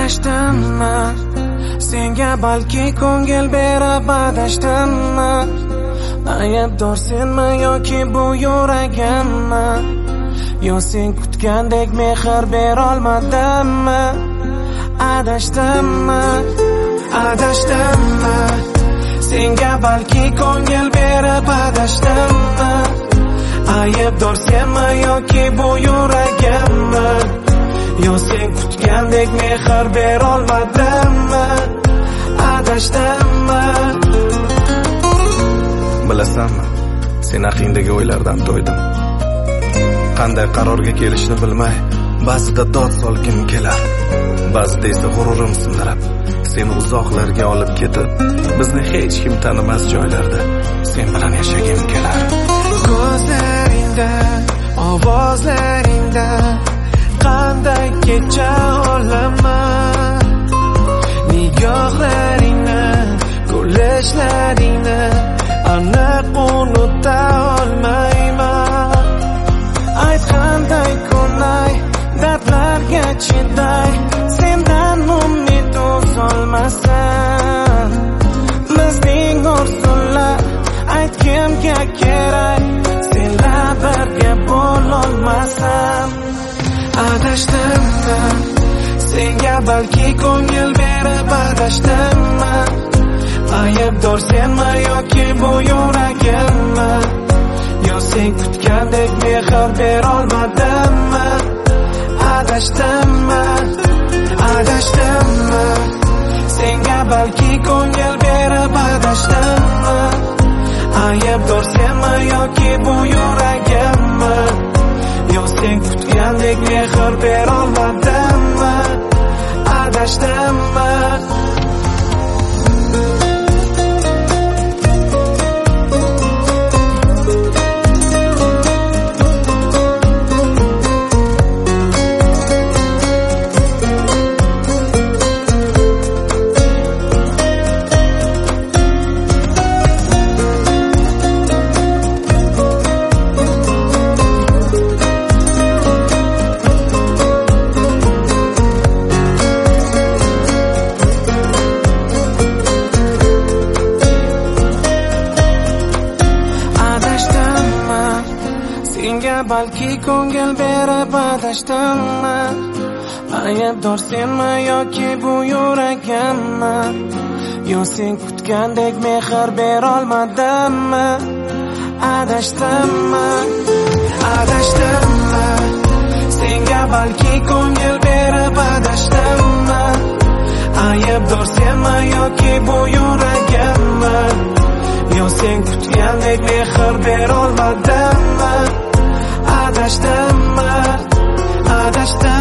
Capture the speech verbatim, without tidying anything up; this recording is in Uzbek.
Adashdimmi senga balki ko'ngil berib adashdimmi? Aybdor senmi yoki bu yuragimmi? Yo sen kutgandek mehr berolmadimmi? Adashdimmi adashdimmi senga balki ko'ngil berib adashdimmi? Aybdor senmi yoki bu yuragimmi? Yo sen kutgandek mehr berolmadimmi? Adashdimmi? Bilasanmi, sen haqingdagi o'ylardan to'ydim. Qanday qarorga kelishni bilmay, ba'zida dod solgim kelar, ba'zida esa g'ururim sindirib, seni uzoqlarga olib ketib, bizni hech kim tanimas joylarda sen bilan yashagim kelar. Ko'zlaringda, ovozlaringda qanday kecha olaman, nigohlaringni, kulishlaringni aniq unuta olmayman. Aytganday kunay, dardlarga chiday, sendan umid uzolmasam. Bizning orzular aytgimga kerak, senlar birga bo'lolmasam. Adashdimmi senga balki ko'ngil berib adashdimmi? Aybdor senmi yoki bu yuragimmi? Yo sen kutgandek mehr berolmadimmi? Adashdimmi adashdimmi senga balki ko'ngil berib adashdimmi? Aybdor senmi yoki bu yuragimmi? Yo sen kutgandek mehr berolmadimmi? Adashdimmi? Senga balki ko'ngil berib adashdimmi? Aybdor senmi yoki bu yuragimmi? Yo sen kutgandek mehr berolmadimmi? Adashdimmi adashdimmi senga balki ko'ngil berib adashdimmi? Aybdor senmi yoki bu yuragimmi? Yo sen kutgandek mehr berolmadimmi? Adashdimmi adashdimmi